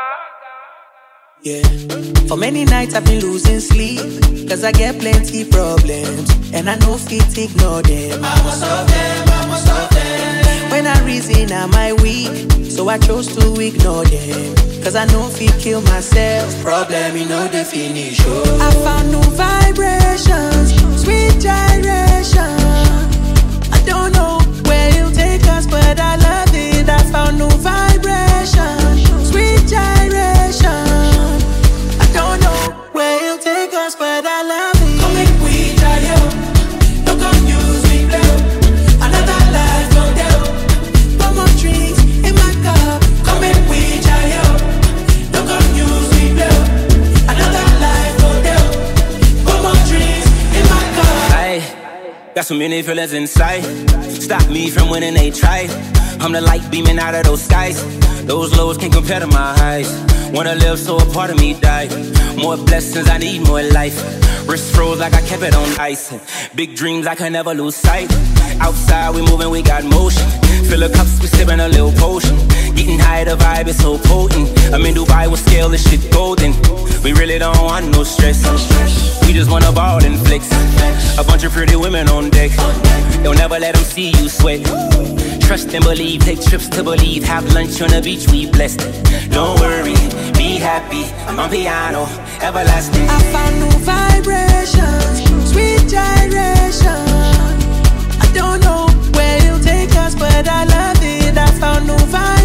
Yeah. For many nights I've been losing sleep, cause I get plenty problems, and I know fit ignore them. I must solve them, I must solve them. When I reason am I weak, so I chose to ignore them, cause I know fit kill myself. Problem in no definition. I found new vibrations, sweet gyration. I don't know where it'll take us, but I love it. I found new vibrations, sweet gyration. Don't know where it'll take us, but I love it. Come make we try out. Don't confuse me, blow. Another life go down. No more drinks in my cup. Come make we try out. Don't confuse me, blow. Another life go down. No more drinks in my cup. I got so many feelings inside. Stop me from winning, they try. I'm the light beaming out of those skies. Those lows can't compare to my highs. Wanna live so a part of me died. More blessings, I need more life. Wrist froze like I kept it on ice. Big dreams I can never lose sight. Outside we moving, we got motion. Fill the cups, we sipping a little potion. Getting high, the vibe is so potent. I'm in Dubai with scale, this shit golden. We really don't want no stress. We just wanna ball and flex. A bunch of pretty women on deck. They'll never let them see you sweat. Trust and believe, take trips to believe. Have lunch on the beach, we blessed. Don't worry, be happy. I'm on piano, everlasting. I found new vibrations, sweet gyration. I don't know where it'll take us, but I love it. I found new vibrations.